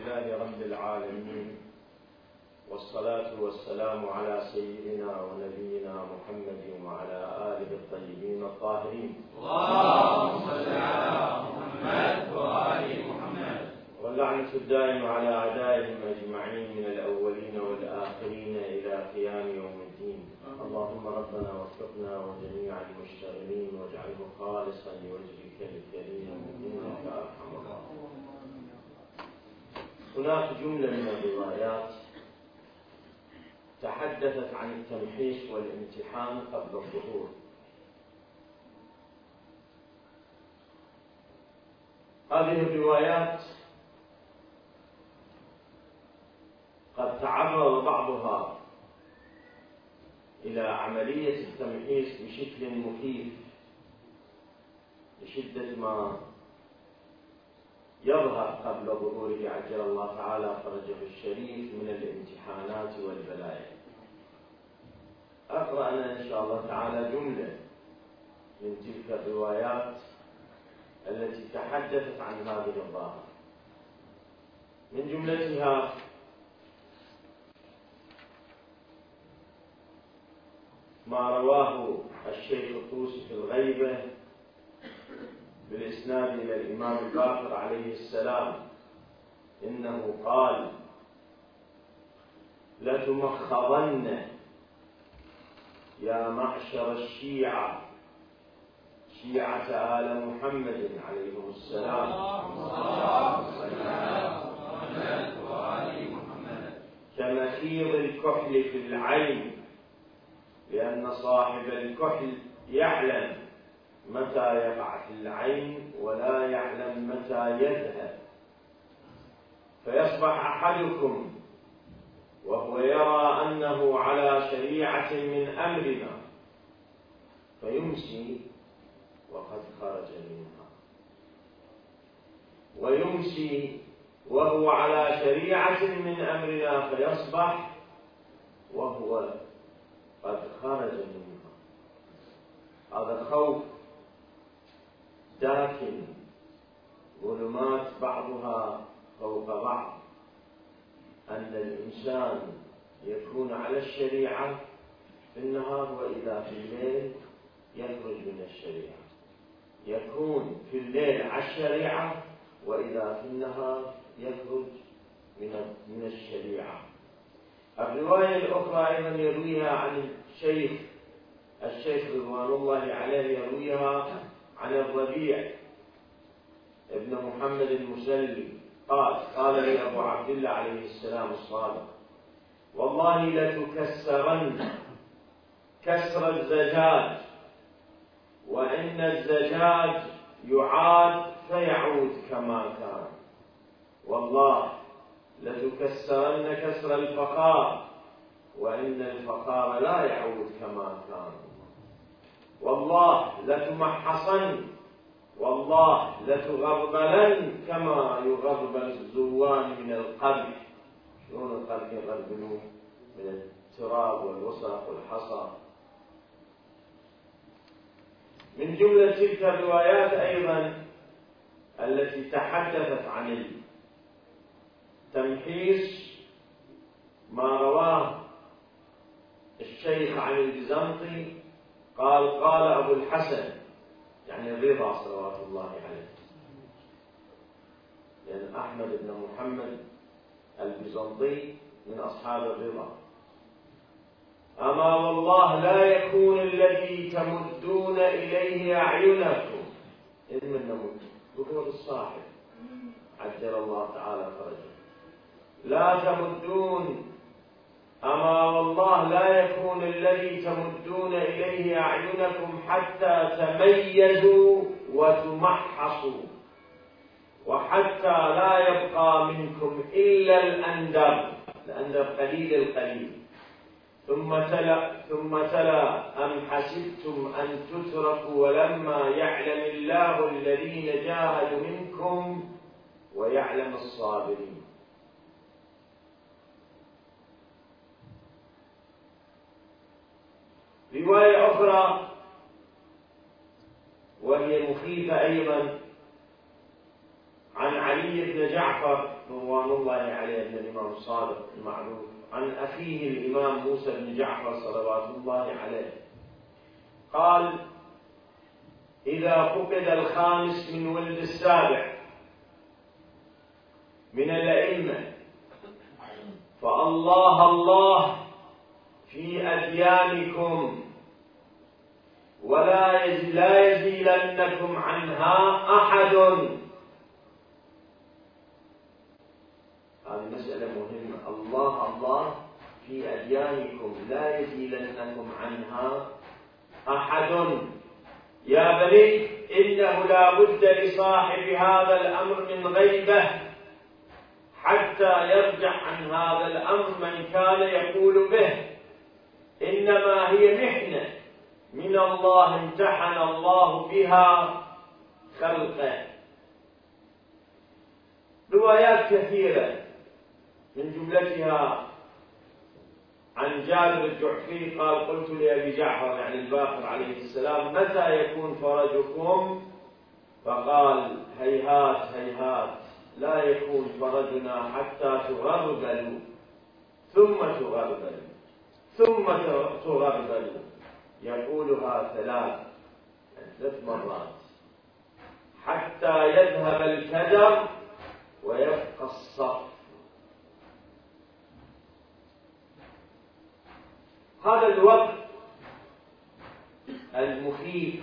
لله رب العالمين، والصلاة والسلام على سيدنا ونبينا محمد وعلى آله الطيبين الطاهرين. اللهم صل على محمد وآل محمد. واللعنة الدائمة على أعدائهم أجمعين من الأولين والآخرين إلى قيام يوم الدين. اللهم ربنا وفقنا وجميع المشتغلين واجعله خالصا لوجهك الكريم إنك أرحم الراحمين. هناك جملة من الروايات تحدثت عن التمحيص والامتحان قبل الظهور. هذه الروايات قد تعرض بعضها إلى عملية التمحيص بشكل مخيف لشدة ما يظهر قبل ظهوره عجل الله تعالى فرجه الشريف من الامتحانات والبلايا. أقرأ أنا إن شاء الله تعالى جملة من تلك الروايات التي تحدثت عن هذه الظاهرة. من جملتها: ما رواه الشيخ الطوسي في الغيبة بالإسناد إلى الإمام الباقر عليه السلام إنه قال: لتمخضن يا معشر الشيعة، شيعة آل محمد عليهم السلام، كمخيض الكحل في العين، لأن صاحب الكحل يعلم متى يقع في العين ولا يعلم متى يذهب، فيصبح أحدكم وهو يرى أنه على شريعة من أمرنا فيمسي وقد خرج منها، ويمسي وهو على شريعة من أمرنا فيصبح وهو قد خرج منها. هذا خوف داكن، ظلمات بعضها فوق بعض، أن الإنسان يكون على الشريعة في النهار وإذا في الليل يخرج من الشريعة، يكون في الليل على الشريعة وإذا في النهار يخرج من الشريعة. الرواية الأخرى أيضا يرويها عن الشيخ رضوان الله عليه، يرويها عن الربيع ابن محمد المسلي قال لي أبو عبد الله عليه السلام الصادق: والله لتكسرن كسر الزجاج، وإن الزجاج يعاد فيعود كما كان. والله لتكسرن كسر الفقار، وإن الفقار لا يعود كما كان. والله لتمحصن، والله لتغربلن كما يغربل الزوان من القبر. شلون القبر يغربلون؟ من التراب والوسخ والحصى. من جملة تلك الروايات أيضا التي تحدثت عن التمحيص ما رواه الشيخ عن البيزنطي قال أبو الحسن، يعني الرضا صلوات الله عليه، لأن أحمد بن محمد البيزنطي من أصحاب الرضا: أما والله لا يكون الذي تمدون إليه أعينكم إذ من نمد ذكر الصاحب عجل الله تعالى فرجه. لا تمدون، أما والله لا يكون الذي تمدون إليه أعينكم حتى تميزوا وتمحصوا، وحتى لا يبقى منكم إلا الأندر قليل القليل. ثم تلا أم حسبتم أن تتركوا ولما يعلم الله الذين جاهدوا منكم ويعلم الصابرين. رواية أخرى وهي مخيفة أيضا عن علي بن جعفر رضوان الله عليه بن الإمام الصادق المعروف عن أخيه الإمام موسى بن جعفر صلوات الله عليه قال: إذا فقد الخامس من ولد السابع من الأئمة فالله الله في أديانكم ولا يزيلنكم عنها أحد. هذه مسألة مهمة. الله في أديانكم لا يزيلنكم عنها أحد. يا بني إنه لا بد لصاحب هذا الأمر من غيبة حتى يرجع عن هذا الأمر من كان يقول به. إنما هي محنة من الله امتحن الله بها خلقه. روايات كثيرة من جملتها عن جابر الجعفي قال: قلت لأبي جعفر يعني الباقر عليه السلام: متى يكون فرجكم؟ فقال: هيهات هيهات لا يكون فرجنا حتى تغربلوا ثم تغربلوا ثم تغربلوا. يقولها ثلاث مرات حتى يذهب الكدر ويبقى الصف. هذا الوقت المخيف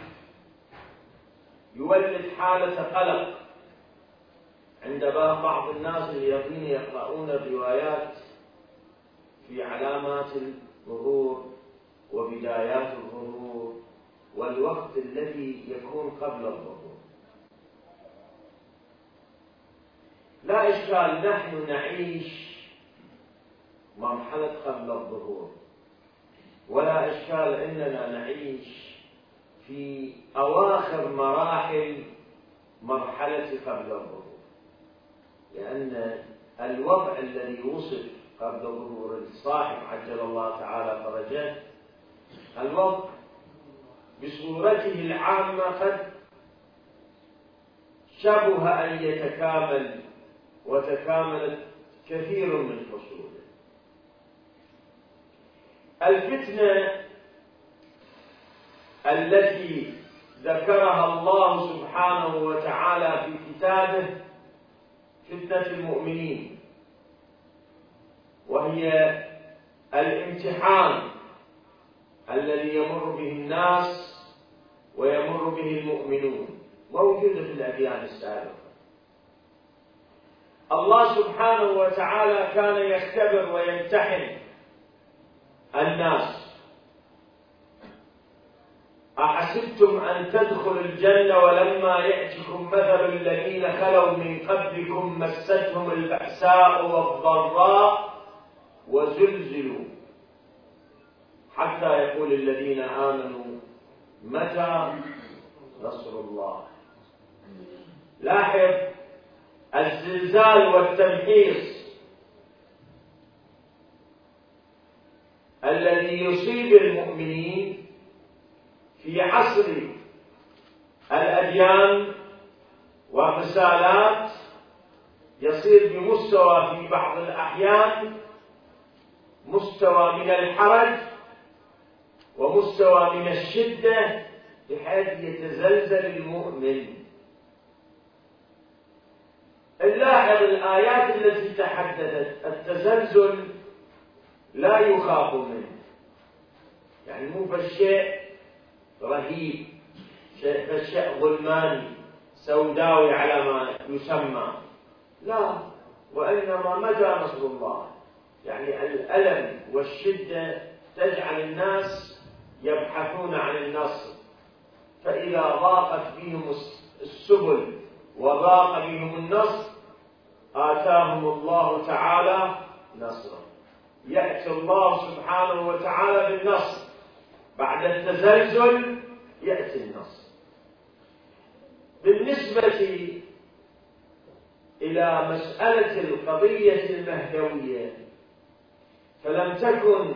يولد حالة قلق عند بعض الناس الذين يقرؤون الروايات في علامات الظهور وبدايات الظهور والوقت الذي يكون قبل الظهور. لا إشكال، نحن نعيش مرحلة قبل الظهور، ولا إشكال إننا نعيش في أواخر مراحل مرحلة قبل الظهور، لأن الوضع الذي وصف قبل ظهور الصاحب عجل الله تعالى فرجه، الوضع بصورته العامة قد شبه أن يتكامل وتكاملت كثير من فصوله. الفتنة التي ذكرها الله سبحانه وتعالى في كتابه فتنة المؤمنين، وهي الامتحان الذي يمر به الناس ويمر به المؤمنون، موجودة في الأديان السابقة. الله سبحانه وتعالى كان يختبر ويمتحن الناس. أحسبتم أن تدخلوا الجنة ولما يأتكم مثل الذين خلوا من قبلكم مستهم البأساء والضراء وزلزلوا حتى يقول الذين آمنوا متى نصر الله. لاحظ الزلزال والتمحيص الذي يصيب المؤمنين في عصر الأديان والرسالات يصير بمستوى في بعض الأحيان مستوى من الحرج ومستوى من الشدة بحيث يتزلزل المؤمن. نلاحظ الآيات التي تحدثت التزلزل لا يخاف منه، يعني مو بالشيء رهيب، بالشيء ظلماني سوداوي على ما يسمى، لا، وإنما متى نصر الله، يعني الألم والشدة تجعل الناس يبحثون عن النصر، فإذا ضاقت بهم السبل وضاق بهم النصر آتاهم الله تعالى نصره. يأتي الله سبحانه وتعالى بالنصر بعد التزلزل، يأتي النصر. بالنسبة إلى مسألة القضية المهدوية فلم تكن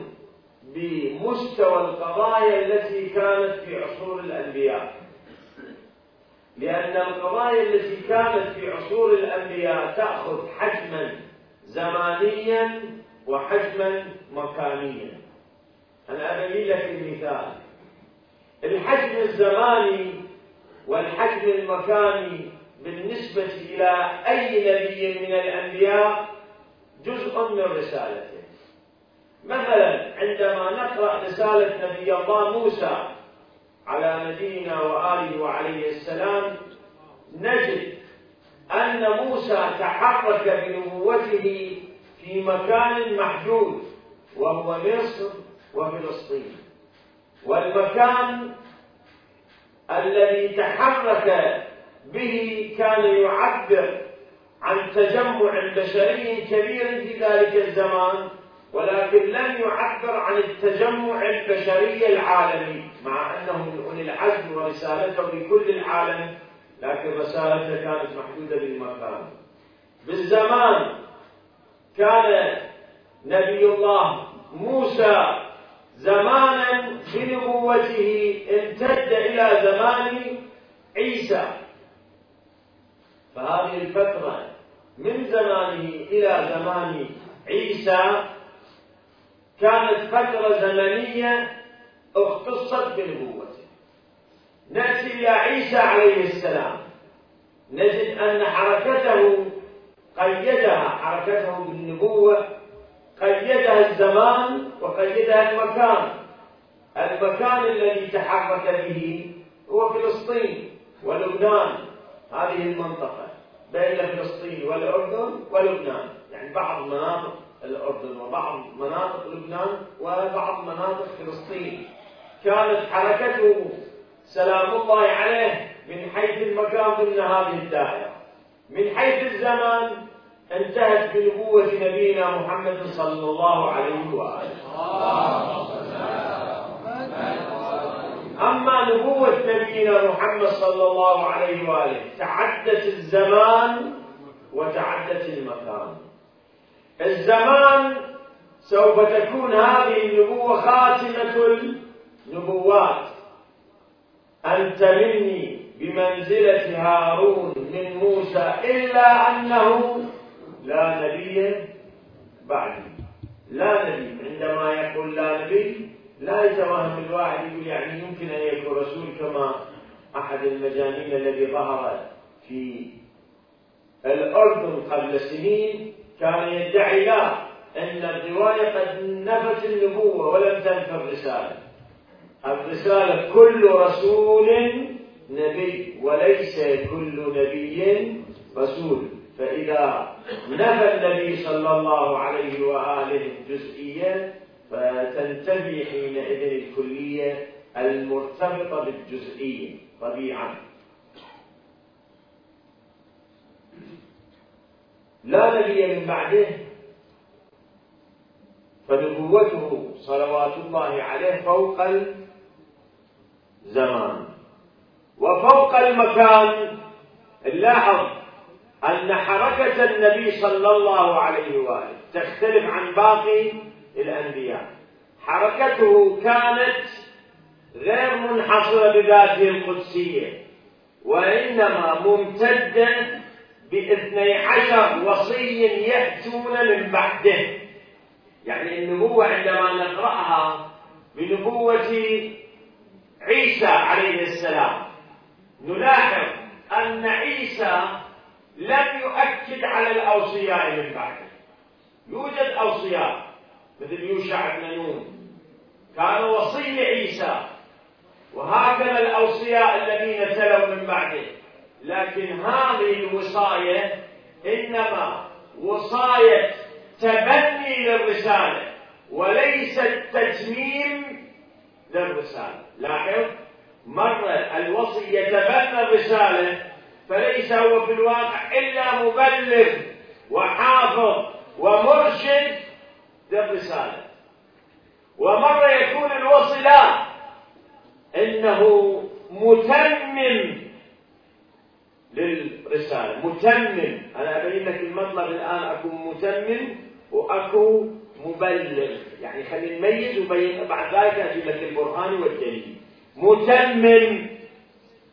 بمستوى القضايا التي كانت في عصور الأنبياء، لأن القضايا التي كانت في عصور الأنبياء تأخذ حجما زمانيا وحجما مكانيا. أنا أبين لك المثال. الحجم الزماني والحجم المكاني بالنسبة إلى أي نبي من الأنبياء جزء من رسالته. مثلا عندما نقرأ رسالة نبي الله موسى على نبينا وآله وعليه السلام نجد أن موسى تحرك بنبوته في مكان محدود وهو مصر وفلسطين، والمكان الذي تحرك به كان يعبر عن تجمع بشري كبير في ذلك الزمان، ولكن لم يعبر عن التجمع البشري العالمي، مع أنه من أولي العزم ورسالته لكل العالم، لكن رسالته كانت محدودة بالمكان. بالزمان كان نبي الله موسى زمانا بنبوته امتد إلى زمان عيسى، فهذه الفترة من زمانه إلى زمان عيسى كانت فترة زمنية اختصت بنبوته. نأتي إلى عيسى عليه السلام نجد أن حركته بالنبوة قيدها الزمان وقيدها المكان. المكان الذي تحرك به هو فلسطين ولبنان، هذه المنطقة بين فلسطين والأردن ولبنان، يعني بعض مناطق الأردن وبعض مناطق لبنان وبعض مناطق فلسطين. كانت حركته سلام الله عليه من حيث المكان ضمن هذه الدائرة. من حيث الزمان انتهت بنبوة نبينا محمد صلى الله عليه وآله. أما نبوة نبينا محمد صلى الله عليه وآله تعدت الزمان وتعدت المكان. الزمان سوف تكون هذه النبوة خاتمة النبوات، أنت مني بمنزلة هارون من موسى إلا أنه لا نبي بعدي. لا نبي، عندما يقول لا نبي لا يتوهم الواحد يقول يعني يمكن أن يكون رسول، كما أحد المجانين الذي ظهر في الأردن قبل سنين كان يدعي لا أن الرواية قد نفت النبوة ولم تنف الرسالة. الرسالة كل رسول نبي وليس كل نبي رسول، فإذا نفى النبي صلى الله عليه وآله الجزئية فتنتفي حينئذ الكلية المرتبطة بالجزئية طبيعا. لا نبي من بعده، فنبوته صلوات الله عليه فوق الزمان وفوق المكان. نلاحظ أن حركة النبي صلى الله عليه وآله تختلف عن باقي الأنبياء. حركته كانت غير منحصرة بذاته القدسية، وإنما ممتدة ب12 وصي يأتون من بعده. يعني النبوة عندما نقرأها بنبوة عيسى عليه السلام نلاحظ أن عيسى لم يؤكد على الأوصياء من بعده. يوجد أوصياء مثل يوشع بن نون كان وصي عيسى، وهكذا الأوصياء الذين تلوا من بعده، لكن هذه الوصاية إنما وصاية تبني للرسالة وليست تتميم للرسالة. لاحظ، مرة الوصي يتبنى الرسالة فليس هو في الواقع إلا مبلغ وحافظ ومرشد للرسالة، ومرة يكون الوصي لا، إنه متمم للرسالة. متمم، أنا أبين لك المطلب الآن، أكون متمم وأكو مبلغ، يعني خلينا نميز وبين بعد ذلك أجيب لك البرهان والدليل. متمم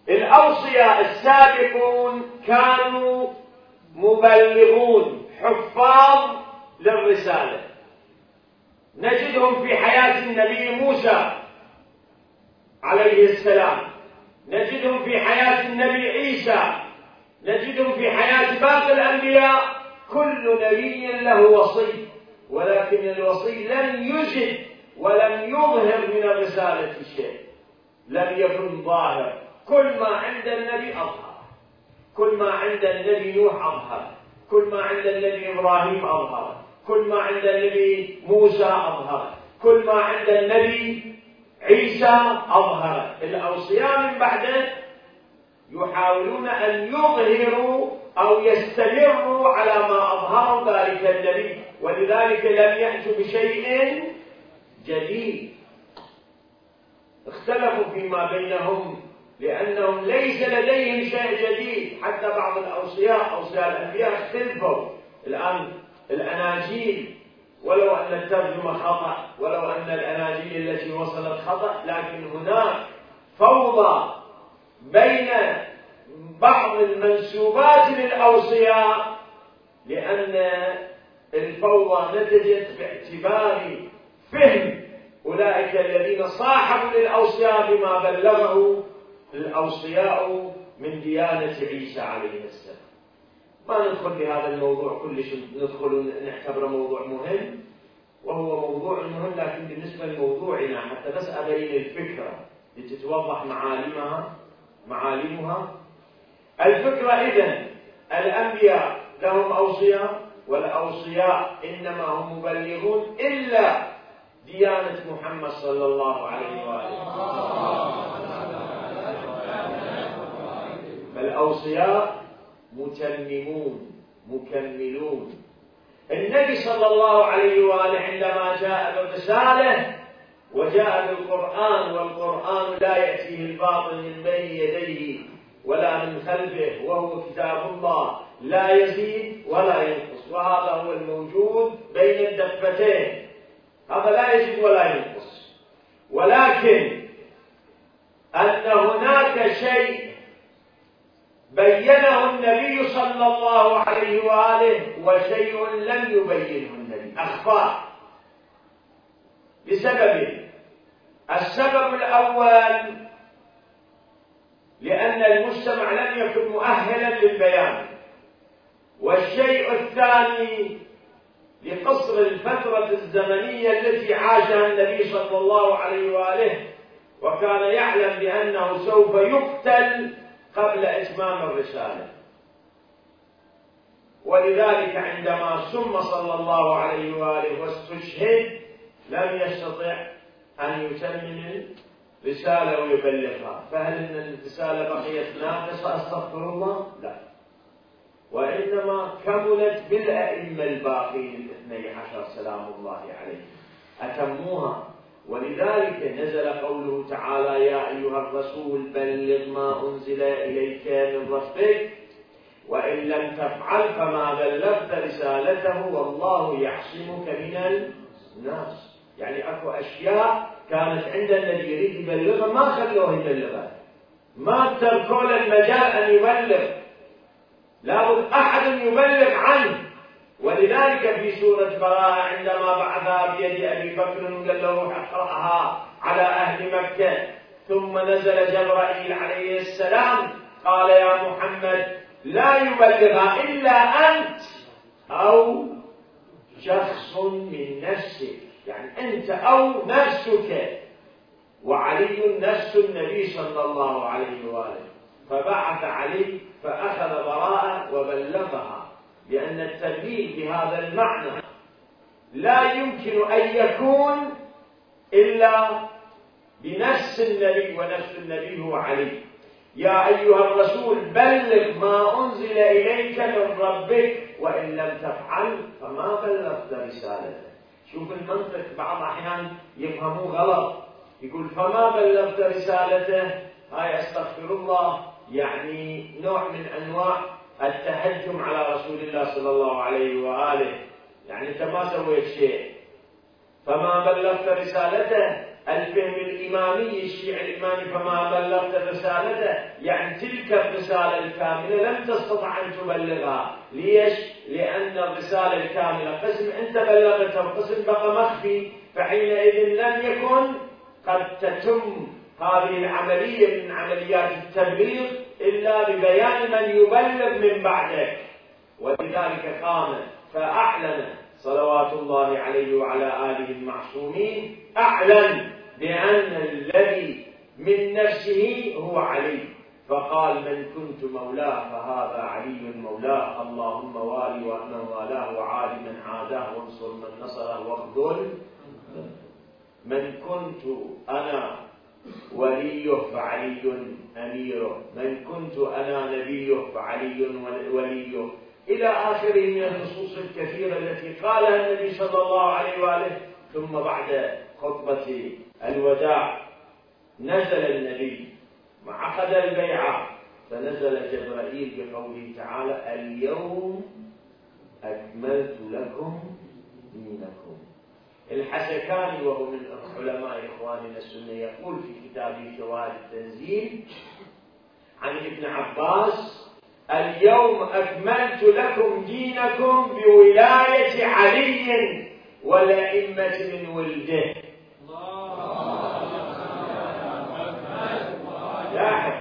الأوصياء السابقون كانوا مبلغون حفاظ للرسالة، نجدهم في حياة النبي موسى عليه السلام، نجدهم في حياة النبي عيسى، نجدهم في حياة باقي الأنبياء. كل نبي له وصي، ولكن الوصي لم يجد ولم يظهر من الرسالة شيء، لم يكن ظاهر. كل ما عند النبي أظهر، كل ما عند النبي نوح أظهر، كل ما عند النبي إبراهيم أظهر، كل ما عند النبي موسى أظهر، كل ما عند النبي عيسى أظهر. الأوصياء من بعده يحاولون أن يظهروا أو يستمروا على ما أظهروا ذلك النبي، ولذلك لم يأتوا بشيء جديد. اختلفوا فيما بينهم لأنهم ليس لديهم شيء جديد. حتى بعض الأوصياء، أوصياء الأنبياء، اختلفوا. الآن الأناجيل، ولو أن الترجمة خطأ، ولو أن الأناجيل التي وصلت خطأ، لكن هناك فوضى بين بعض المنسوبات للأوصياء، لأن الفوضى نتجت باعتبار فهم أولئك الذين صاحبوا للأوصياء بما بلغه الأوصياء من ديانة عيسى عليه السلام. ما ندخل بهذا الموضوع كلش، ندخل نعتبره موضوع مهم، وهو موضوع مهم، لكن بالنسبة لموضوعنا حتى بس أبين الفكرة لتتوضح معالمها. الفكرة إذن الأنبياء لهم أوصياء، والأوصياء إنما هم مبلغون إلا ديانة محمد صلى الله عليه وآله. فالأوصياء متممون مكملون. النبي صلى الله عليه وآله عندما جاء بالرسالة وجاء بالقرآن، والقرآن لا يأتيه الباطل من بين يديه ولا من خلفه، وهو كتاب الله لا يزيد ولا ينقص، وهذا هو الموجود بين الدفتين، هذا لا يزيد ولا ينقص. ولكن أن هناك شيء بينه النبي صلى الله عليه وآله وشيء لم يبينه النبي، أخفاه لسببين. السبب الأول لأن المجتمع لم يكن مؤهلا للبيان، والشيء الثاني لقصر الفترة الزمنية التي عاشها النبي صلى الله عليه وآله، وكان يعلم بأنه سوف يقتل قبل إتمام الرسالة. ولذلك عندما سم صلى الله عليه وآله واستشهد لم يستطع أن يتمم الرسالة ويبلغها. فهل إن الرسالة بقيت ناقصة؟ أستغفر الله، لا، وإنما كملت بالأئمة الباقين 12 سلام الله عليهم، أتموها. ولذلك نزل قوله تعالى: يا أيها الرسول بلغ ما أنزل إليك من ربك وإن لم تفعل فما بلغت رسالته والله يعصمك من الناس. يعني أكو أشياء كانت عند الذي يريد يبلغها ما خلوه يبلغها، ما تركوا له المجال أن يبلغ، لابد أحد يبلغ عنه. ولذلك في سورة براءة عندما بعثها بيد أبي بكر قال له: اقرأها على أهل مكة، ثم نزل جبرائيل عليه السلام قال: يا محمد لا يبلغها إلا أنت أو شخص من نفسك، يعني أنت أو نفسك، وعلي نفس النبي صلى الله عليه وآله. فبعث علي فأخذ براءة وبلغها، لأن التبليغ بهذا المعنى لا يمكن أن يكون إلا بنفس النبي، ونفس النبي هو علي. يا أيها الرسول بلغ ما أنزل إليك من ربك وإن لم تفعل فما بلغت رسالته. شوف المنطق، بعض أحيان يفهموه غلط، يقول فما بلغت رسالته، هاي أستغفر الله يعني نوع من أنواع التهجم على رسول الله صلى الله عليه وآله، يعني أنت ما سويت شيء. فما بلغت رسالته الفهم الإمامي الشيعي الإمامي فما بلغت رسالته، يعني تلك الرسالة الكاملة لم تستطع أن تبلغها. ليش؟ لأن الرسالة الكاملة قسم أنت بلغته وقسم بقى مخفي، فحينئذ لم يكن قد تتم هذه العملية من عمليات التبليغ إلا ببيان من يبلغ من بعدك. ولذلك قام فأعلن صلوات الله عليه وعلى آله المعصومين، أعلن بأن الذي من نفسه هو علي، فقال من كنت مولاه فهذا علي مولاه، اللهم والي ومن والاه وعاد من عاداه وانصر من نصره واخذل من كنت أنا وليه فعلي أميره، من كنت أنا نبيه فعلي وليه، إلى آخره من النصوص الكثيرة التي قالها النبي صلى الله عليه وآله. ثم بعد خطبة الوداع نزل النبي وعقد البيعة، فنزل جبرائيل بقوله تعالى اليوم أكملت لكم دينكم. الحسكاني وهو من علماء إخواننا السنة يقول في كتابه شواهد التنزيل عن ابن عباس اليوم أكملت لكم دينكم بولاية علي والأئمة من ولده. لاحظ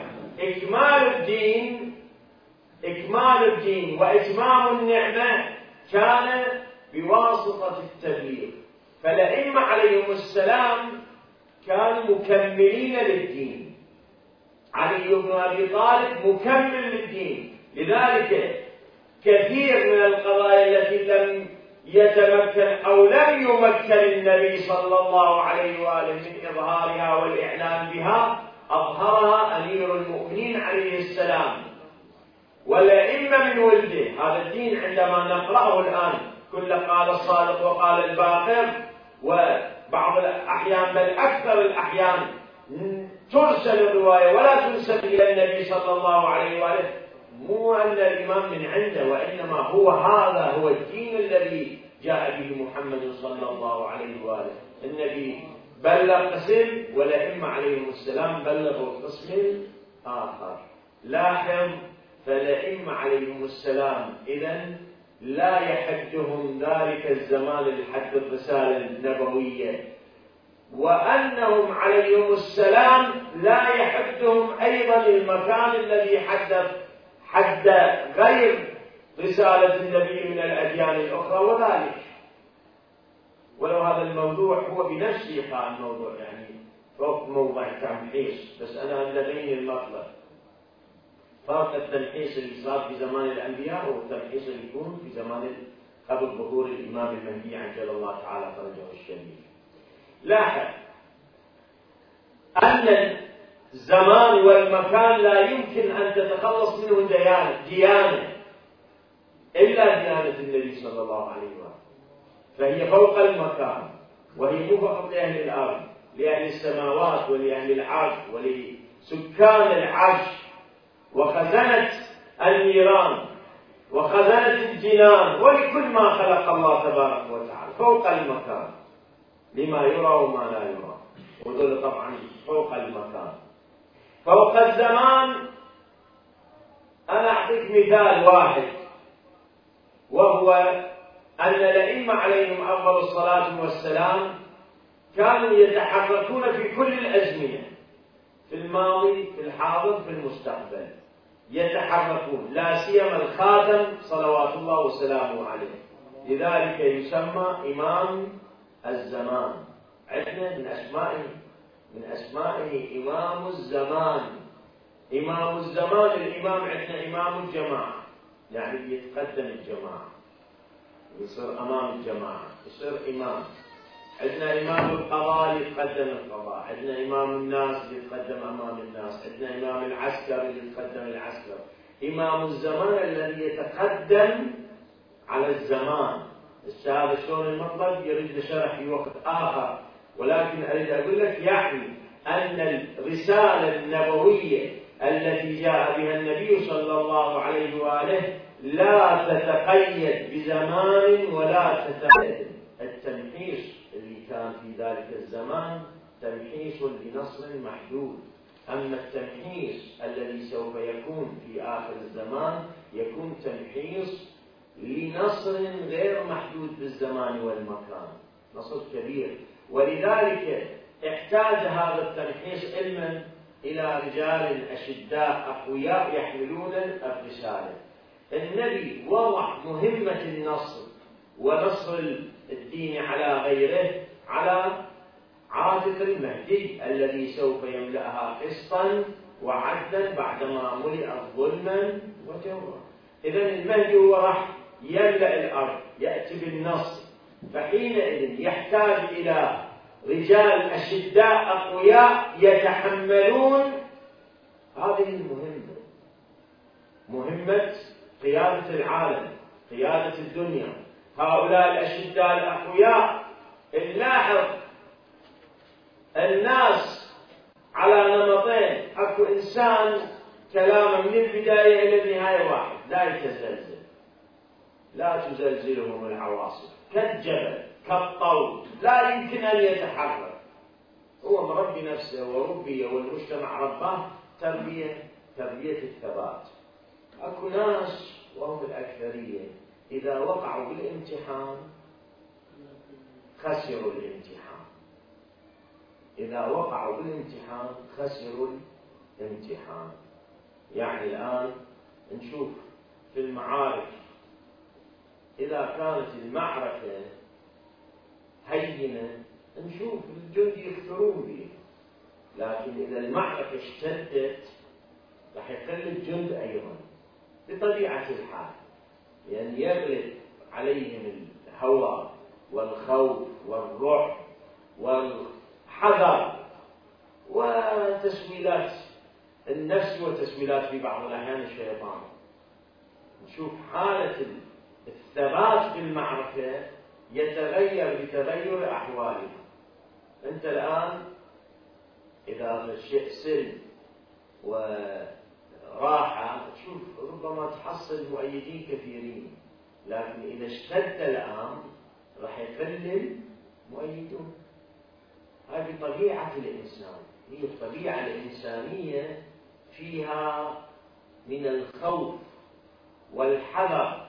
إكمال الدين وإتمام النعمة كان بواسطة التبليغ، فالأئمة عليهم السلام كانوا مكملين للدين. علي بن أبي طالب مكمل للدين، لذلك كثير من القضايا التي لم يتمكن أو لم يمكن النبي صلى الله عليه وآله من إظهارها والإعلان بها أظهرها أمير المؤمنين عليه السلام والأئمة من ولده. هذا الدين عندما نقرأه الآن كل قال الصادق وقال الباقر، وبعض الأحيان بل أكثر الأحيان ترسل الرواية ولا تنسب إلى النبي صلى الله عليه وآله، مو أن الإمام من عنده، وإنما هذا هو الدين الذي جاء به محمد صلى الله عليه وآله. النبي بلغ قسم والأئمة عليهم السلام بلغوا القسم الآخر. لاحظ فالأئمة عليهم السلام إذن لا يحدهم ذلك الزمان لحد الرسالة النبوية، وأنهم عليهم السلام لا يحدهم أيضا المكان الذي حد غير رسالة النبي من الأديان الأخرى. وذلك ولو هذا الموضوع هو بنفسه قال موضوع يعني فوق موضع التمحيص، بس أنا لديني المطلب فرق التمحيص اللي صار في زمان الأنبياء والتمحيص اللي يكون في زمان قبل ظهور الإمام المهدي عجل الله تعالى فرجه الشريف. لاحظ أن الزمان والمكان لا يمكن أن تتخلص منه ديانة إلا ديانة النبي صلى الله عليه وسلم، فهي فوق المكان، وهي مو فقط لأهل الأرض، لأهل السماوات ولأهل العرش ولسكان العرش وخزنة النيران وخزنة الجنان ولكل ما خلق الله تبارك وتعالى، فوق المكان لما يرى وما لا يرى، وذل طبعا فوق المكان. فوق الزمان أنا أعطيك مثال واحد، وهو أن الأئمة عليهم أفضل الصلاة والسلام كانوا يتحركون في كل الأزمنة، في الماضي في الحاضر في المستقبل يتحركون، لا سيما الخاتم صلوات الله وسلامه عليه، لذلك يسمى إمام الزمان. عندنا من أسمائه إمام الزمان. إمام الزمان الإمام عندنا إمام الجماعة، يعني يتقدم الجماعة يصير أمام الجماعة يصير إمام. عندنا إمام القضاء يتقدم القضاء، عندنا إمام الناس يتقدم أمام الناس، عندنا إمام العسكر يتقدم العسكر. إمام الزمان الذي يتقدم على الزمان. هذا شلون المطلب يريد شرح في وقت آخر، ولكن أريد أقول لك يعني أن الرسالة النبوية التي جاء بها النبي صلى الله عليه وآله لا تتقيد بزمان ولا تتقيد. التمحيص اللي كان في ذلك الزمان تمحيص لنصر محدود. أما التمحيص الذي سوف يكون في آخر الزمان يكون تمحيص لنصر غير محدود بالزمان والمكان، نصر كبير. ولذلك احتاج هذا التمحيص علما إلى رجال أشداء أقوياء يحملون الرسالة. النبي وضع مهمة النصر ونصر الدين على غيره على عاتق المهدي الذي سوف يملأها قسطا وعدلا بعدما ملئت ظلما وجورا. إذن المهدي هو راح يملأ الأرض، يأتي بالنصر، فحينئذ يحتاج إلى رجال أشداء أقوياء يتحملون هذه المهمة، مهمة قيادة العالم، قيادة الدنيا. هؤلاء الأشداء الأقوياء نلاحظ الناس على نمطين. أكو إنسان كلامه من البداية إلى النهاية واحد، لا يتزلزل، لا تزلزلهم العواصف، كالجبل كالطول لا يمكن أن يتحرك. هو مربي نفسه وربي والمجتمع رباه تربية الثبات. أكو ناس وهم الأكثرية إذا وقعوا بالامتحان خسروا الامتحان، إذا وقعوا بالامتحان خسروا الامتحان. يعني الآن نشوف في المعارك إذا كانت المعركة هينة نشوف الجند يكثرون به، لكن إذا المعركة اشتدت راح يقل الجند أيضا بطبيعة الحال، لأن يغلب عليهم الهوى والخوف والرعب والحذر وتسويلات النفس وتسويلات في بعض الأحيان الشيطان. نشوف حالة الثبات في المعركة يتغير بتغير أحوالها. أنت الآن إذا الشيء سلم وراحة تشوف ربما تحصل مؤيدين كثيرين، لكن إذا اشتد الأمر راح يقلل مؤيدون. هذه طبيعة الإنسان، هي الطبيعة الإنسانية فيها من الخوف والحذر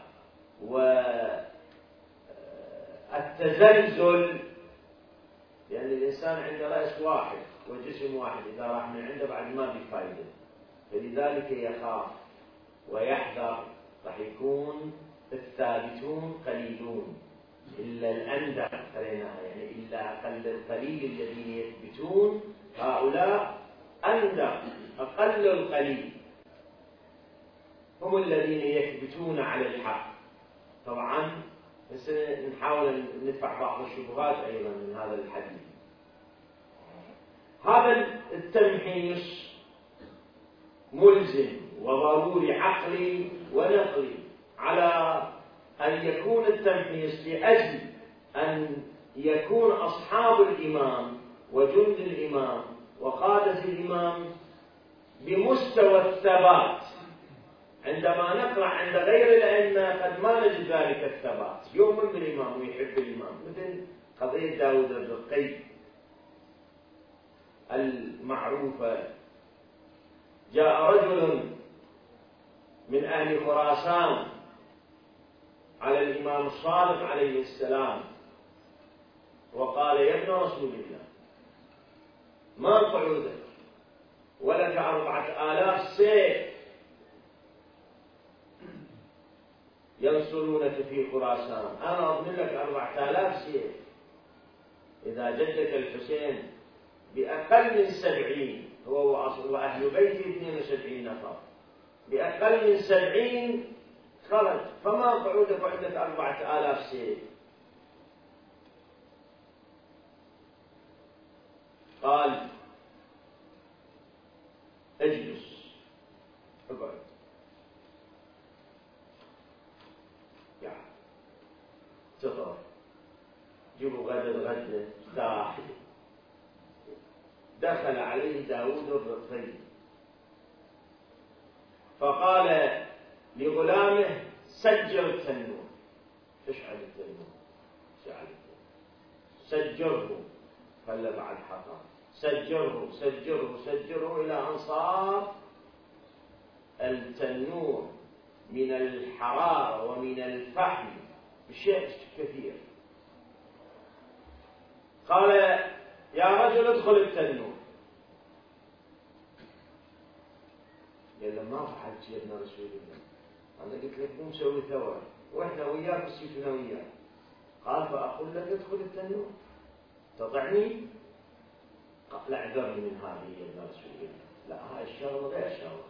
والتزلزل، لأن الإنسان عنده رأس واحد وجسم واحد، إذا راح من عنده بعد ما في فايدة، فلذلك يخاف ويحذر. راح يكون الثابتون قليلون إلا الأندى، يعني إلا أقل القليل الذين يثبتون، هؤلاء أندى أقل القليل هم الذين يثبتون على الحق. طبعا بس نحاول ندفع بعض الشبهات أيضا من هذا الحديث. هذا التمحيص ملزم وضروري عقلي ونقلي على أن يكون التمحيص لأجل أن يكون أصحاب الإمام وجند الإمام وقادة الإمام بمستوى الثبات. عندما نقرأ عند غير الأئمة قد ما نجد ذلك الثبات، يؤمن بالإمام ويحب الإمام، مثل قضية داود الرقي المعروفة. جاء رجل من أهل خراسان على الإمام الصادق عليه السلام وقال: يا ابن رسول الله، ما قعودك ولك 4000 سيف ينصرونك في خراسان، أنا أضمن لك 4000 سيف. إذا جدك الحسين بأقل من 70 هو وأهل بيته 72 نفر، بأقل من 70 خرج، فما قعودك وعندك 4000 سيف؟ قال: اجلس، اقعد. يعني تطر، جيبوا غدا ارتاح. دخل عليه داود الرقي فقال لغلامه: سجر التنور. اشعل التنور، سجره، خلى بعد حطب، سجره سجره سجره إلى أن صار التنور من الحرارة ومن الفحم بشيء كثير. قال يا رجل ادخل التنور. قال له ما فعلت سيدنا رسول الله، أنا قلت لك مو مسوي ثورة وإحنا وياك وسيفنا وياك. قال فأقول لك ادخل التنور تطعني؟ قال اعذرني من هذه يا رسول الله، لا هاي الشغلة غير شغلة.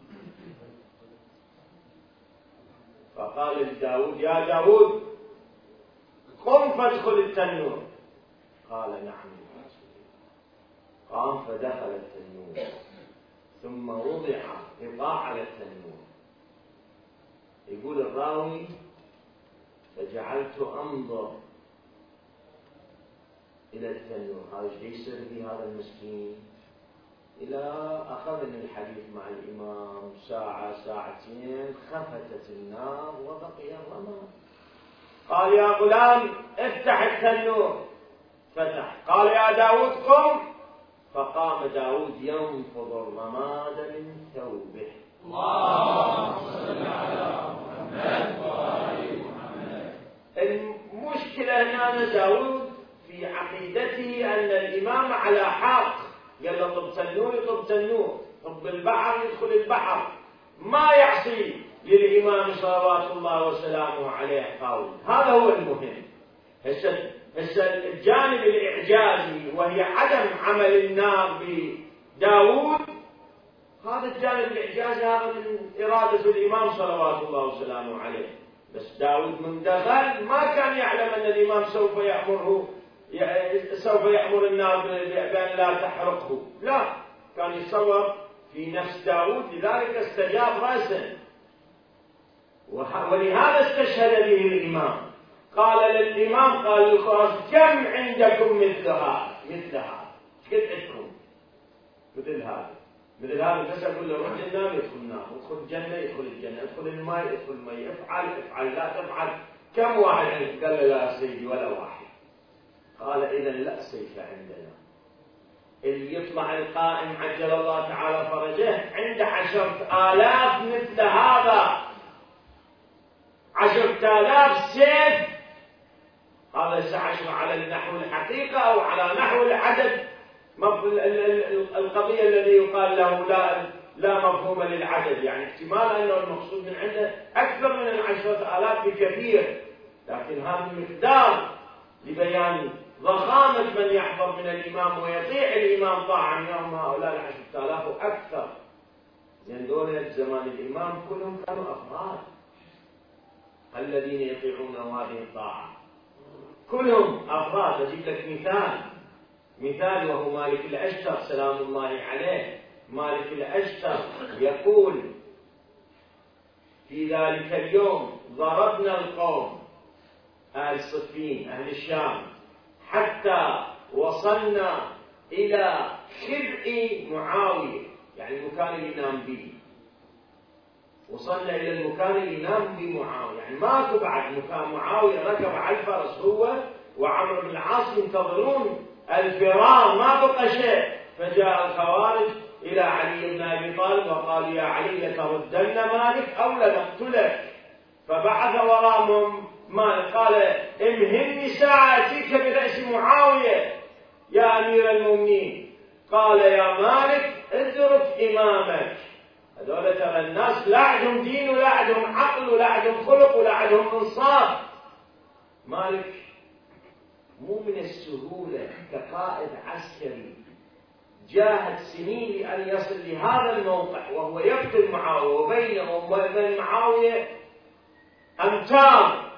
فقال لداود يا داود قم فادخل التنور. قال نعم يا رسول الله. قام فدخل التنور ثم وضع غطاء على التنور. يقول الراوي فجعلت أنظر إلى التنور، هذا ايش يصير في هذا المسكين؟ إلى أخذني الحديث مع الإمام ساعة ساعتين، خفتت النار وبقي الرماد. قال يا غلام افتح التنور، فتح. قال يا داود قم، فقام داود ينفض الرماد من ثوبه. اللهم صل على محمد وآل محمد. المشكلة هنا داود في عقيدته أن الإمام على حق، قال له طب تنور طب تنور، طب البحر يدخل البحر، ما يعصي للإمام صلوات الله وسلامه عليه قول. هذا هو المهم. هسه الجانب الإعجازي وهي عدم عمل النار بداود، هذا الجانب الإعجازي هذا من إرادة الإمام صلوات الله وسلامه عليه. بس داود من دخل ما كان يعلم أن الإمام سوف يأمر النار بأن لا تحرقه، لا، كان يتصور في نفس داود، لذلك استجاب رأسا، ولهذا استشهد به الإمام. قال للإمام قال للخراج كم عندكم مثلها ايش قد عندكم مثل هذا بس اقول له روح النار يدخل النار، ادخل الجنه يدخل الجنه، ادخل الماء يدخل الماء، افعل لا تفعل. كم واحد عندك؟ قال له لا سيدي ولا واحد. قال اذا لا سيف عندنا. اللي يطلع القائم عجل الله تعالى فرجه عنده 10,000 مثل هذا، 10,000 سيف. هذا سأشرح على النحو الحقيقة أو على نحو العدد، القضية الذي يقال له لا مفهوم للعدد، يعني احتمال أنه المقصود من عنده أكثر من 10,000 بكثير، لكن هذا المقدار لبيان ضخامة من يحضر من الإمام ويطيع الإمام طاعة يوم هؤلاء 10,000 وأكثر. لأن دول زمان الإمام كلهم كانوا أفراد الذين يطيعون هذه الطاعة، كلهم أفراد. أجيب لك مثال وهو مالك الأشتر سلام الله عليه. مالك الأشتر يقول في ذلك اليوم ضربنا القوم أهل صفين أهل الشام حتى وصلنا إلى خرء معاوية، يعني المكان اللي ينام به. وصلنا إلى المكان اللي ينام به معاوية، يعني ماكو بعد مكان. معاوية ركب على الفرس هو وعمرو بن العاص ينتظرون الفرار، ما بقى شيء. فجاء الخوارج إلى علي بن أبي طالب وقال يا علي لتردن مالك أو لنقتلك. فبعث وراءهم مالك قال امهلني ساعة أتيك برأس معاوية يا أمير المؤمنين. قال يا مالك اترك إمامك. هذول ترى الناس لا عندهم دين ولا عندهم عقل ولا عندهم خلق ولا عندهم انصاف. مالك مو من السهولة كقائد عسكري جاهد سنين لأن يصل لهذا الموقع وهو يقتل معاوية، وبينه وبين معاوية أمتار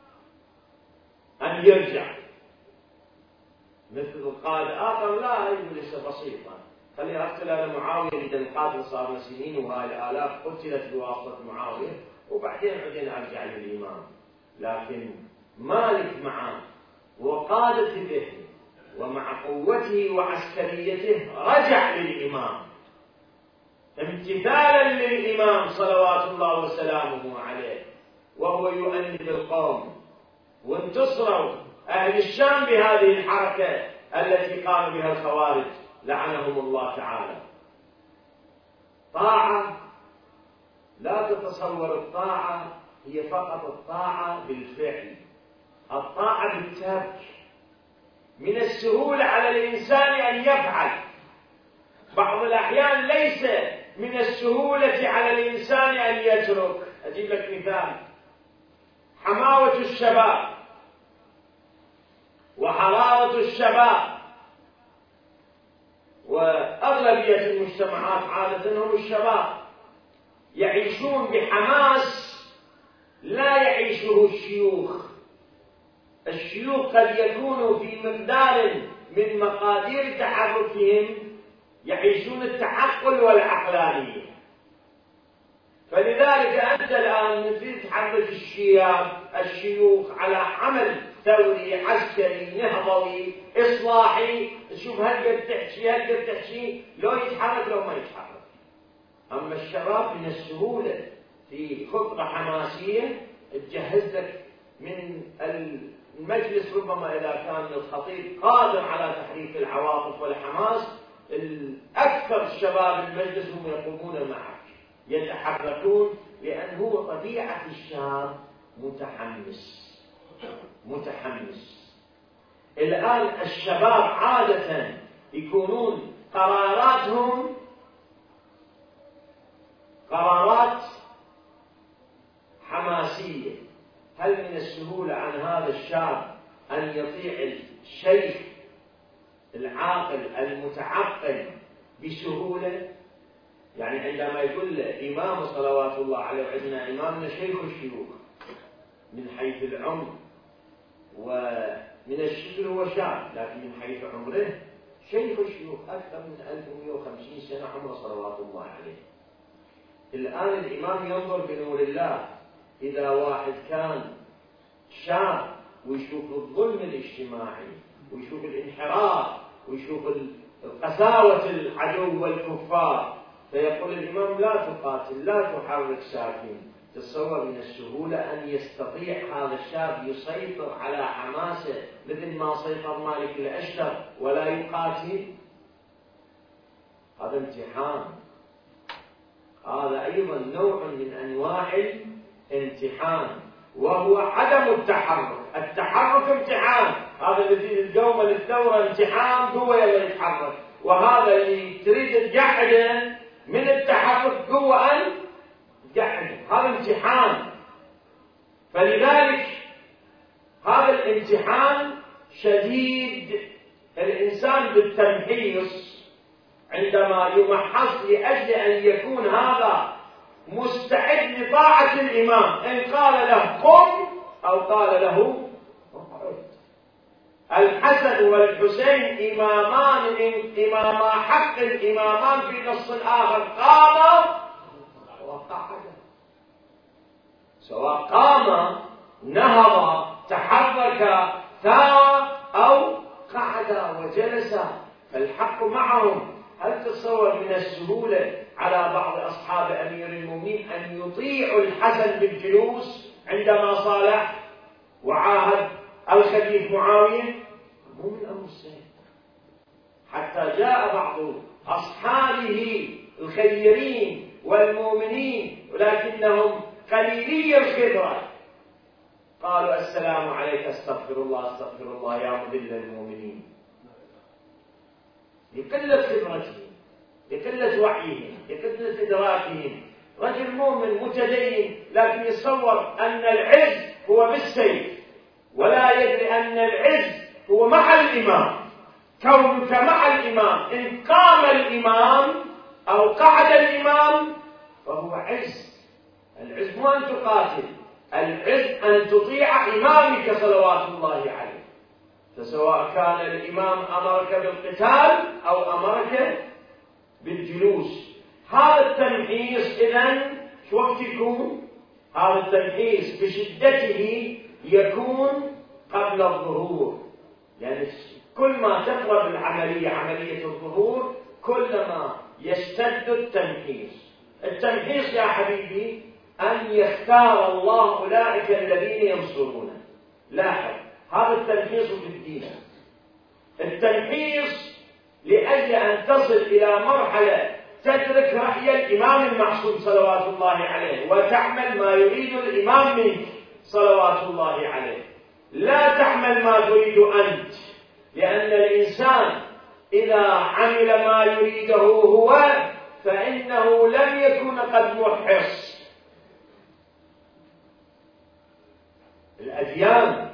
أن يرجع. مثل القائد آخر لا يجلس بسيطا، خلي أقتل أنا معاوية لأن القاتل صار سنين وهاي الآلاف قتلت بواسطة معاوية، وبعدين أرجع للإمام. لكن مالك معه وقادة به ومع قوته وعسكريته رجع للإمام امتثالا للإمام صلوات الله وسلامه عليه، وهو يؤنب القوم. وانتصروا أهل الشام بهذه الحركة التي قام بها الخوارج لعنهم الله تعالى. طاعة لا تتصور الطاعة هي فقط الطاعة بالفعل، الطاعة بالترك. من السهولة على الإنسان أن يفعل، بعض الأحيان ليس من السهولة على الإنسان أن يترك. أجيب لك مثال: حماوة الشباب وحرارة الشباب، وأغلبية المجتمعات عادة هم الشباب يعيشون بحماس لا يعيشه الشيوخ. الشيوخ قد يكونوا في مقدار من مقادير تحركهم يعيشون التعقل والعقلانية. فلذلك أنت الآن تريد تحرك الشيوخ على عمل ثوري عسكري نهضوي إصلاحي، تشوف هل قد تحشي لو يتحرك لو ما يتحرك. أما الشباب من السهولة في خطة حماسية تجهز لك من المجلس، ربما إذا كان الخطيب قادر على تحريك العواطف والحماس، الأكثر الشباب المجلس هم يقومون معك يتحركون، لأن هو طبيعة الشاب متحمس. الآن الشباب عادة يكونون قراراتهم قرارات حماسية. هل من السهولة عن هذا الشاب أن يطيع الشيخ العاقل المتعقل بسهولة؟ يعني عندما يقول إمام صلوات الله عليه، وعندنا إمامنا شيخ الشيوخ من حيث العمر ومن الشكل هو شاب، لكن من حيث عمره شيخ الشيوخ أكثر من 1150 سنة عمره صلوات الله عليه. الآن الإمام ينظر بنور الله، إذا واحد كان شاب ويشوف الظلم الاجتماعي ويشوف الانحراف ويشوف قساوة العدو والكفار، فيقول الإمام لا تقاتل لا تحرك ساكن. تصور من السهولة أن يستطيع هذا الشاب يسيطر على حماسه مثل ما سيطر مالك الأشتر ولا يقاتل؟ هذا امتحان، هذا أيضا نوع من أنواع الامتحان، وهو عدم التحرك. التحرك امتحان، هذا الذي تقوم للثورة امتحان هو يلا يتحرك، وهذا اللي تريد تقعده من التحرك هو أن تقعده، هذا امتحان. فلذلك هذا الامتحان شديد. الإنسان بالتمحيص عندما يمحص لأجل أن يكون هذا مستعد لطاعة الإمام، إن قال له قم أو قال له اقعد. الحسن والحسين إماما حق، إمامان في نص آخر، قام وقعد. سواء قام نهض تحرك ثار أو قعد وجلس، فالحق معهم. هل تصور من السهولة على بعض أصحاب أمير المؤمنين أن يطيعوا الحسن بالجلوس عندما صالح وعاهد الخليفة معاوية؟ مو من أمر السهل. حتى جاء بعض أصحابه الخيرين والمؤمنين ولكنهم قليلي الخبرة قالوا السلام عليك استغفر الله يا مذل المؤمنين، لقلة خبرتهم، لقلة وعيهم، لقلة إدراكهم. رجل مؤمن متدين لكن يتصور أن العز هو بالسيف، ولا يدري أن العز هو مع الإمام. كونك مع الإمام، إن قام الإمام أو قعد الإمام فهو عز. العز مو أن تقاتل، العز أن تطيع إمامك صلوات الله عليه. فسواء كان الإمام أمرك بالقتال أو أمرك بالجلوس. هذا التمحيص إذن شو وقت يكون؟ هذا التمحيص بشدته يكون قبل الظهور. يعني كل ما تقرب العملية عملية الظهور كلما يشتد التمحيص. التمحيص يا حبيبي أن يختار الله أولئك الذين ينصرونه. لاحظ هذا التمحيص في الدين. التمحيص لأجل أن تصل إلى مرحلة تترك رأي الإمام المعصوم صلوات الله عليه وتعمل ما يريد الإمام منك صلوات الله عليه، لا تعمل ما تريد أنت، لأن الإنسان إذا عمل ما يريده هو فإنه لم يكن قد محص. الأديان،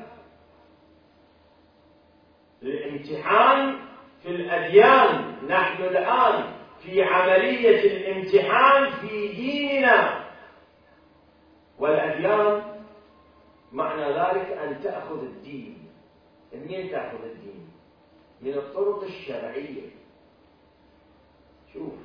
الامتحان في الأديان، نحن الآن في عملية الامتحان في ديننا، والأديان معنى ذلك أن تأخذ الدين. منين تأخذ الدين؟ من الطرق الشرعية. شوف،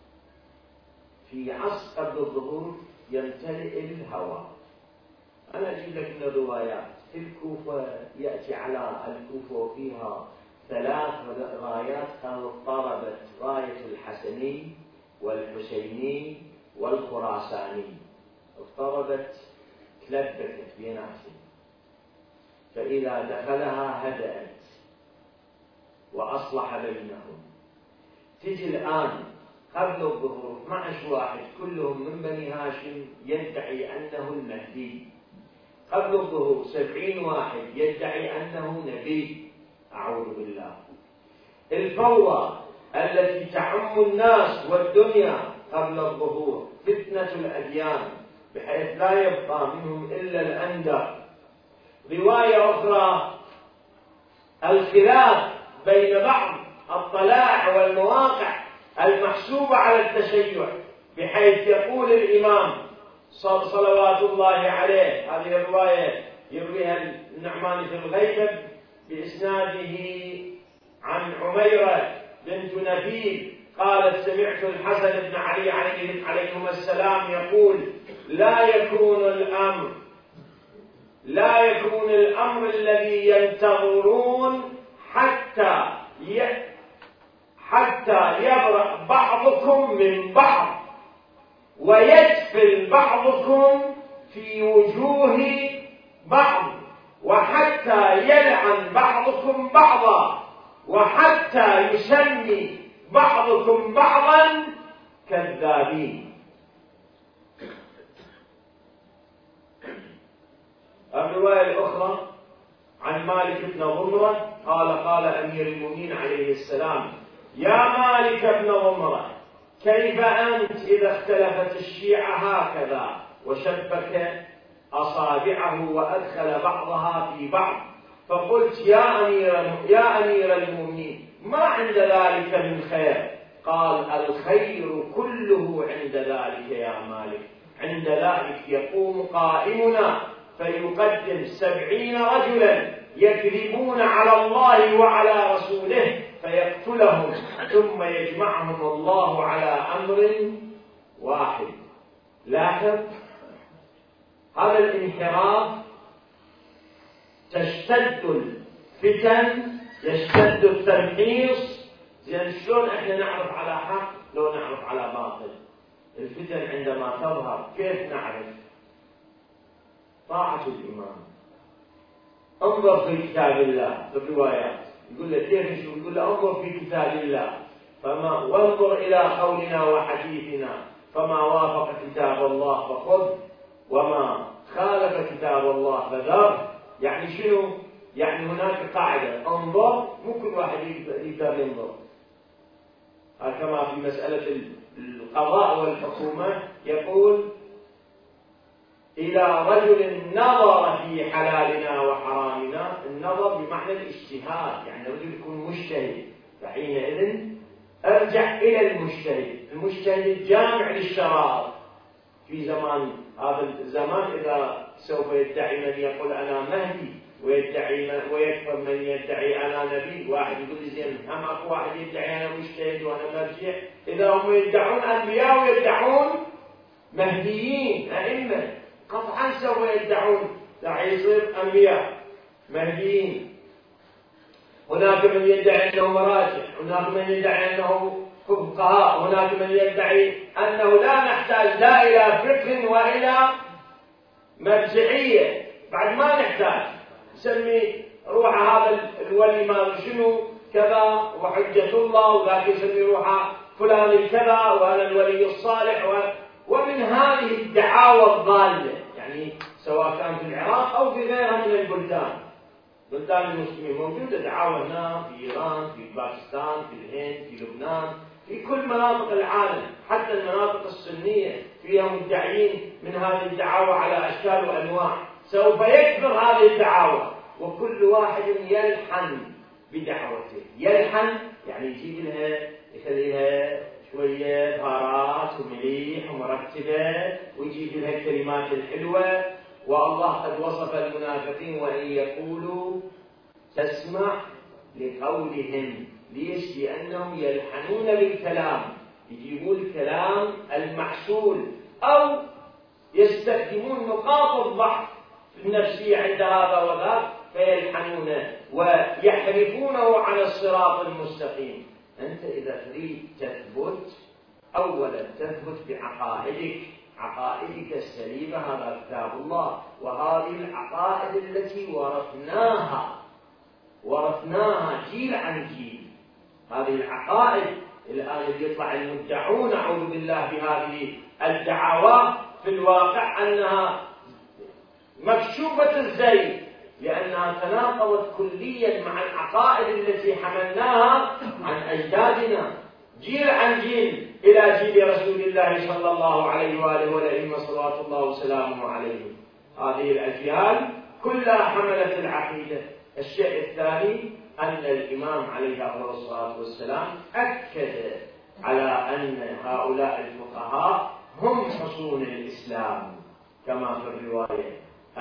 في عصر قبل الظهور يمتلئ الهوى. أنا أجيب لك من الروايات. في الكوفة يأتي على الكوفة وفيها 3 رايات كانت ضربت راية الحسني والحسيني والخراساني، اضطربت تلبكت بنفسه، فإذا دخلها هدأت وأصلح بينهم. تجي الآن قبل الظهور 12 واحد كلهم من بني هاشم يدعي أنه المهدي، قبل الظهور 70 واحد يدعي أنه نبي. أعوذ بالله. الفوضى التي تعم الناس والدنيا قبل الظهور، فتنة الأديان بحيث لا يبقى منهم إلا الأندر. رواية أخرى، الخلاف بين بعض الطلائع والمواقع المحسوبة على التشيع، بحيث يقول الإمام صلوات الله عليه، هذه الرواية يرويها النعمان في الغيبة بإسناده عن عميرة بنت نبيل قالت: سمعت الحسن بن علي عليهما السلام يقول: لا يكون الأمر الذي ينتظرون حتى يبرأ بعضكم من بعض ويدفل بعضكم في وجوه بعض، وحتى يلعن بعضكم بعضا، وحتى يسمي بعضكم بعضا كذابين. الرواية الأخرى عن مالك بن ضمرة قال أمير المؤمنين عليه السلام: يا مالك بن ضمرة، كيف أنت إذا اختلفت الشيعة هكذا؟ وشبك أصابعه وأدخل بعضها في بعض. فقلت: يا أمير المؤمنين، ما عند ذلك من خير؟ قال: الخير كله عند ذلك يا مالك. عند ذلك يقوم قائمنا فيقدم 70 رجلا يكذبون على الله وعلى رسوله فيقتلهم، ثم يجمعهم الله على أمر واحد. لاحظ هذا الانحراف، تشتد الفتن، يشتد التمحيص. زين، شلون احنا نعرف على حق لو نعرف على باطل؟ الفتن عندما تظهر كيف نعرف؟ طاعة الإمام. انظر في كتاب الله. في الروايات يقول له كيف نشوف؟ يقول له انظر في كتاب الله وانظر إلى قولنا وحديثنا، فما وافق كتاب الله فخذ وما خالف كتاب الله فذر. يعني شنو؟ يعني هناك قاعدة، انظر، مو كل واحد يقدر ينظر. كما في مسألة القضاء والحكومة يقول: إلى رجل نظر في حلالنا وحرامنا. النظر بمعنى الاجتهاد، يعني الرجل يكون مجتهد، فحينئذ أرجع إلى المجتهد الجامع للشرائع. في زمان هذا الزمان إذا سوف يدعي من يقول أنا مهدي ويكفر من يدعي أنا نبي. واحد يقول لي: زين، هم أكو واحد يدعي أنا مجتهد وأنا مرجع؟ إذا هم يدعون أنبياء ويدعون مهديين أئمة، قطعا سوف يدعون راح يصير أنبياء مهديين. هناك من يدعي أنه مراجع، هناك من يدعي أنه فقهاء، هناك من يدعي أنه لا نحتاج لا إلى فقه وإلى مرجعية، بعد ما نحتاج نسمي روح هذا الولي ما شنو كذا وحجة الله، وذاك يسمي روحه فلان الكذا وأنا الولي الصالح ومن هذه الدعاوى الضالة، يعني سواء كان في العراق أو في غيرها من بلدان المسلمين موجودة دعاوى هنا في إيران، في باكستان، في الهند، في لبنان، في كل مناطق العالم، حتى المناطق السنية فيها مدعين من هذه الدعاوى على أشكال وأنواع. سوف يكثر هذه الدعاوى، وكل واحد يلحن بدعوته. يلحن يعني يجيب لها يخليها شوية بهارات ومليح ومرتبة، ويجيب لها الكلمات الحلوة. والله قد وصف المنافقين وإن يقولوا تسمع لقولهم. ليش؟ لأنهم يلحنون بالكلام، يجيبون الكلام المعسول أو يستخدمون نقاط الضعف النفسية عند هذا وذاك فيلحنونه ويحرفونه على الصراط المستقيم. أنت إذا تريد تثبت، أولا تثبت عقائدك السليمة، هذا كتاب الله، وهذه العقائد التي ورثناها جيل عن جيل. هذه العقائد الآن يطلع المدعون أعوذ بالله بهذه الدعاوى في الواقع أنها مكشوفة الزي، لأنها تناقضت كليا مع العقائد التي حملناها عن أجدادنا جيل عن جيل إلى جيل رسول الله صلى الله عليه وآله والأئمة صلوات الله وسلامه عليهم. هذه الأجيال كلها حملت العقيدة. الشيء الثاني أن الإمام عليه أفضل الصلاة والسلام أكد على أن هؤلاء الفقهاء هم حصون الإسلام، كما في الرواية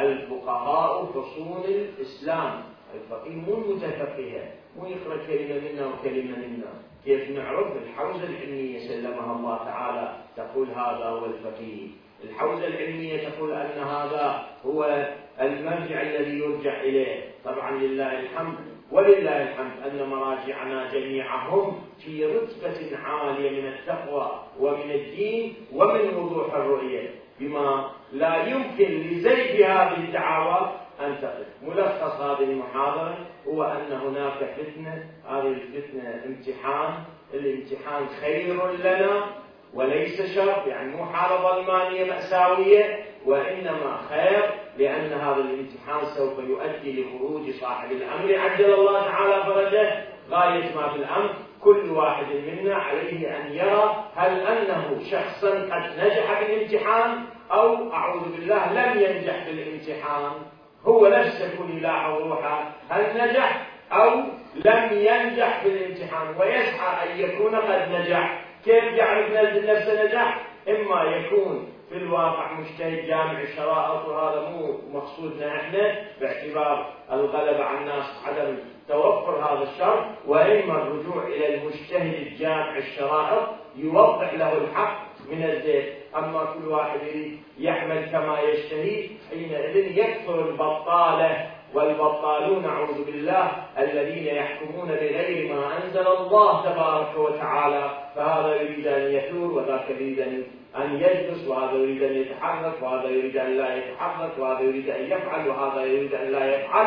الفقهاء حصون الإسلام. الفقيه مو متفقه، مو يقرأ كلمة منا وكلمة منا. كيف نعرف؟ الحوزة العلمية سلمها الله تعالى تقول هذا هو الفقيه. الحوزة العلمية تقول أن هذا هو المرجع الذي يرجع إليه. طبعا لله الحمد ولله الحمد أن مراجعنا جميعهم في رتبة عالية من التقوى ومن الدين ومن وضوح الرؤية، بما لا يمكن لزيد هذه الدعاوى أن تقف. ملخص هذه المحاضرة هو أن هناك فتنة، هذه الفتنة امتحان. الامتحان خير لنا وليس شر، يعني مو حالة ظلمانية مأساوية، وإنما خير، لأن هذا الامتحان سوف يؤدي لخروج صاحب الأمر عجل الله تعالى فرجه. غاية ما في الأمر كل واحد منا عليه أن يرى هل أنه شخصا قد نجح بالامتحان أو أعوذ بالله لم ينجح بالامتحان. هو نفسه كل يلاحظ روحه هل نجح أو لم ينجح بالامتحان، ويسعى أن يكون قد نجح. كيف يعرف نفسه نجح؟ إما يكون في الواقع مجتهد جامع الشرائط، وهذا مو مقصودنا احنا باعتبار الغلبة على الناس عدم توفر هذا الشرط، وإما الرجوع إلى المجتهد الجامع الشرائط يوضح له الحق من الزيت. أما كل واحد يحمل كما يشتهي، حينئذ يكثر البطالة والبطالون أعوذ بالله الذين يحكمون بغير ما أنزل الله تبارك وتعالى. فهذا يريد أن يثور، وذاك يريد أن يجلس، وهذا يريد أن يتحرك، وهذا يريد أن لا يتحرك، وهذا يريد أن يفعل، وهذا يريد أن لا يفعل،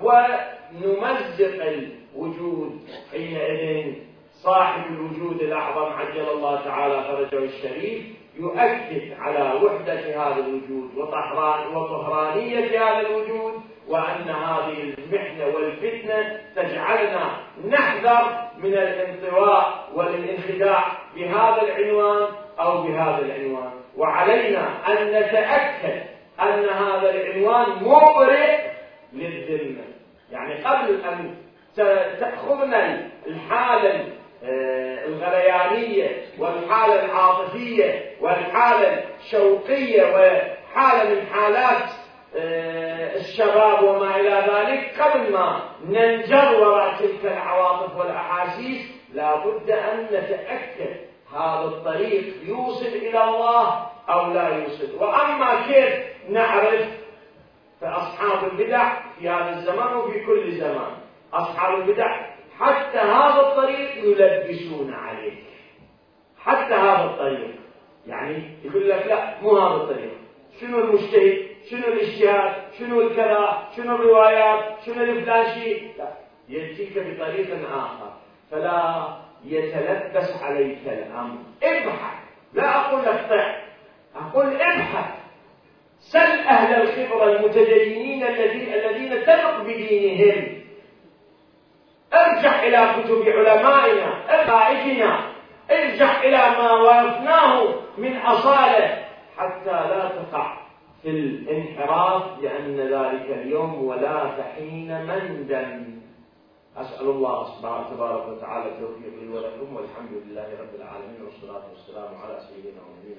ونمزق الوجود. حينئذ صاحب الوجود الأعظم عجل الله تعالى فرجه الشريف يؤكد على وحدة هذا الوجود وطهرانية هذا الوجود، وأن هذه المحنة والفتنة تجعلنا نحذر من الانطواء والانخداع بهذا العنوان أو بهذا العنوان. وعلينا أن نتأكد أن هذا العنوان مبرئ للذمة. يعني قبل أن تأخذنا الحالة الغليانية والحالة العاطفية والحالة الشوقية وحالة من حالات الشباب وما إلى ذلك، قبل ما ننجر وراء تلك العواطف والأحاسيس لا بد أن نتأكد هذا الطريق يوصل إلى الله أو لا يوصل. وأما كيف نعرف؟ فأصحاب البدع في هذا الزمان وفي كل زمان، أصحاب البدع حتى هذا الطريق يلبسون عليك، حتى هذا الطريق. يعني يقول لك لا مو هذا الطريق، شنو المجتهد، شنو الاجتهاد، شنو الكذا، شنو الروايات، شنو الفلان شيء. يأتيك بطريق آخر، فلا يتلبس عليك الأمر. ابحث، لا أقول لك طع، أقول ابحث، سل أهل الخبرة المتدينين الذين تثق بدينهم، ارجع إلى كتب علمائنا قائدنا، ارجع إلى ما ورثناه من أصاله، حتى لا تقع في الانحراف، لأن ذلك اليوم ولا حين مندم. أسأل الله تبارك وتعالى التوفيق لي ولكم، والحمد لله رب العالمين، والصلاة والسلام على سيدنا محمد.